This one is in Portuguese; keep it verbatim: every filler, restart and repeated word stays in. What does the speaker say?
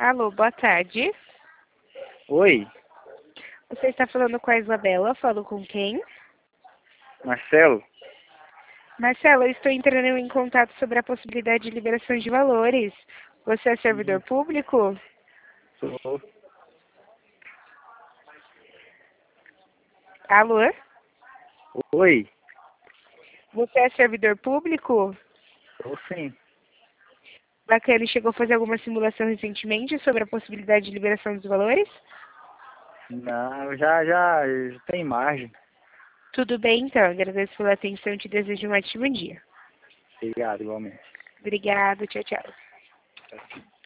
Alô, boa tarde. Oi, Você está falando com a Isabela? Falo com quem? Marcelo? Marcelo, eu estou entrando em contato sobre a possibilidade de liberação de valores. Você é servidor Uhum. público? Sou. Alô? Oi, Você é servidor público? sou sim. Bacana, e chegou a fazer alguma simulação recentemente sobre a possibilidade de liberação dos valores? Não, já, já, já tem margem. Tudo bem, então. Agradeço pela atenção e te desejo um ótimo dia. Obrigado, igualmente. Obrigada, tchau, tchau.